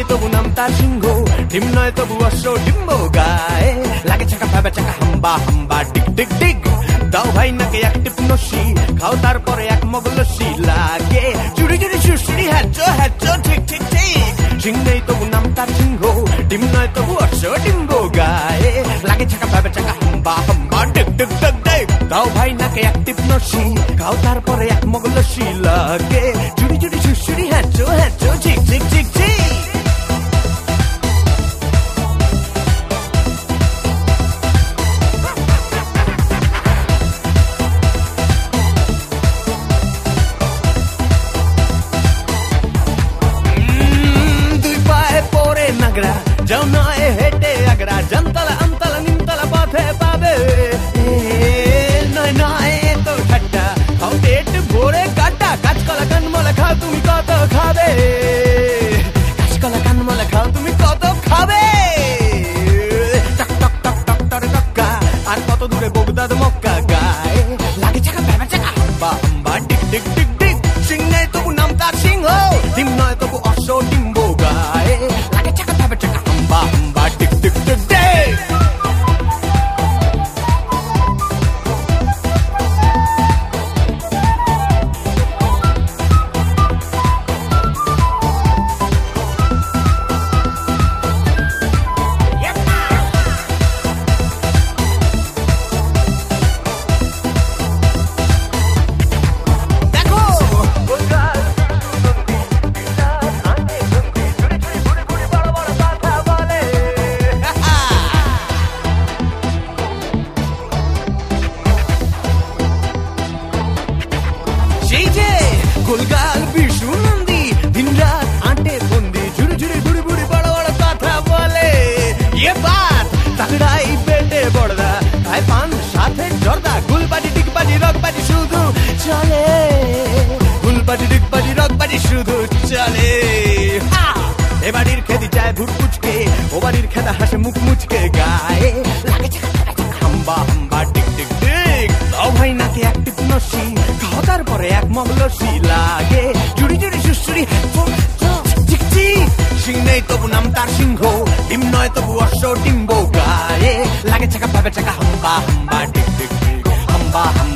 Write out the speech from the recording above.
তবু নাম তার সিংহ, ডিম নয় তবু অশ্ব ডিম্ব গায়ে, লাগে চাকা ভাবে চাকা হাম্বা হাম্বা ডিগ ডিগ ডিগ। দাও ভাই নাকে এক টিপ নসি, খাও তারপরে এক মগ লস্যি, লাগে চুরি চুরি সুশ্রী হ্যাচো হ্যাচো ঠিক ঠিক ঠিক। সিং নেই তবু নাম তার সিংহ, ডিম নয় তবু অশ্ব ডিম্ব গায়ে, লাগে চাকা ভাবে চাকা হাম্বা হাম্বা ডিগ ডিগ ডিগ ডিগ। দাও ভাই নাকে এক টিপ নসি, খাও তারপরে এক মগ লস্যি, লাগে চুরি চুরি সুশ্রী হ্যাচো হ্যাচো ঠিক ঠিক ঠিক ঠিক। যাও নয় হেঁটে আগ্রা, জামতলা আমতলা নিমতলা পথে পাবে, নয় নয় তো ঠাট্টা, খাও পেট ভরে কাটা, কাঁচকলা কানমলা খাও তুমি কত খাবে, কাঁচকলা কানমলা খাও তুমি কত খাবে। টক টক টক টক টক টক্কা, আর কত দূরে বগদাদ মক্কা, গায়ে লাগে চাকা ব্যাবা চাকা হাম্বা হাম্বা ডিগ ডিগ ডিগ ডিগ। সিং নেই তবু নাম তার সিংহ, ডিম নয় তবু অশ্ব ডিম্ব গায়ে, লাগে চাকা ব্যাবা চাকা হাম্বা হাম্বা ডিগ ডিগ ডিগ ডিগ। গোলগাল বিশু নন্দী দিন রাত আটে বন্দি, ঝুড়ি ঝুড়ি বুড়ি বুড়ি বড় বড় কথা বলে, ये बात তাগড়াই পেটে বড়দা, খায় পান সাথে জর্দা, গুলবাজি ডিগবাজি রগবাজি শুধু চলে, গুলবাজি ডিগবাজি রগবাজি শুধু চলে। এ বাড়ির খেদি চায় ভুট পুচকে, ও বাড়ির খেদা হাসে মুখ মুচকে, গায়ে লাগে হাম্বা হাম্বা ডিগ ডিগ ডিগ। দাও ভাই নাকে এক টিপ নসি, খাও তারপরে এক মগ লস্যি, লাগে চুরি চুরি সুশ্রী ঠিক ঠিক। সিং নেই তবু নাম তার সিংহ, ডিম নয় তবু অশ্ব ডিম্ব গায়ে, লাগে চাকা ভাবে চাকা হাম্বা হাম্বা ডিগ ডিগ ডিগ হাম্বা হাম্বা।